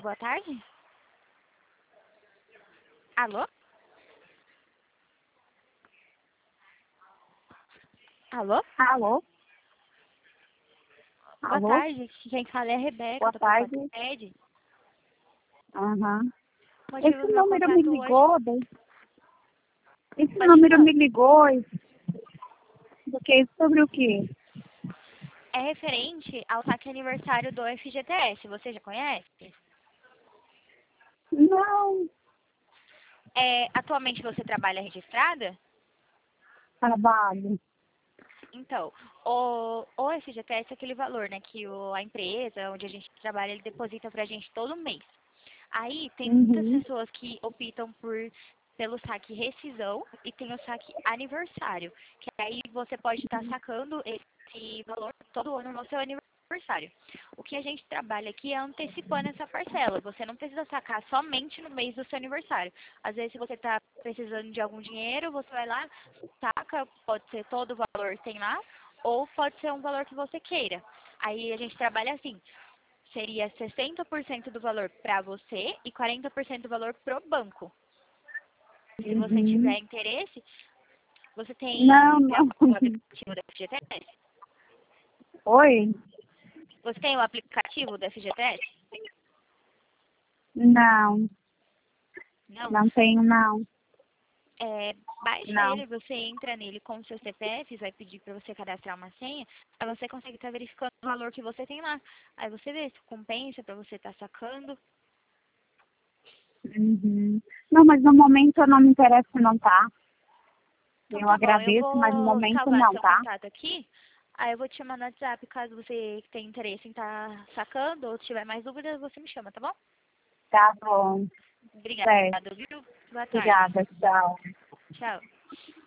boa tarde. Alô? Alô? Alô? Boa Alô? tarde. Quem fala é a Rebeca, Boa tô falando com tarde. a Ed. Aham. O motivo Esse do meu número me contato hoje... ligou, esse Pode número falar. me ligou, porque sobre o quê? É referente ao saque aniversário do FGTS. Você já conhece? Não, Atualmente você trabalha registrada? trabalho. Então, o FGTS é aquele valor, né, que a empresa onde a gente trabalha, ele deposita pra gente todo mês. Aí tem muitas Uhum. pessoas que optam pelo saque rescisão e tem o saque aniversário, que aí você pode estar sacando esse valor todo ano no seu aniversário. O que a gente trabalha aqui é antecipando essa parcela. Você não precisa sacar somente no mês do seu aniversário. Às vezes, se você está precisando de algum dinheiro, você vai lá, saca, pode ser todo o valor que tem lá, ou pode ser um valor que você queira. Aí a gente trabalha assim, seria 60% do valor para você e 40% do valor pro banco. Se você Uhum. tiver interesse, você Não, tem não. o aplicativo da FGTS? Oi? Você tem o aplicativo da FGTS? Não, Não? não tenho, não. Baixa Não. ele, você entra nele com o seu CPF, vai pedir para você cadastrar uma senha, aí você consegue estar verificando o valor que você tem lá. Aí você vê se compensa para você estar sacando. Uhum. Não, mas no momento eu não me interesso não, tá? Então Eu tá bom, eu agradeço, mas no vou momento salvar não, seu tá? contato aqui. Aí eu vou te mandar no WhatsApp caso você tenha interesse em estar sacando ou tiver mais dúvidas, você me chama, tá bom? Tá bom. Obrigada, Certo. viu? Boa tarde. Obrigada, tchau. Tchau.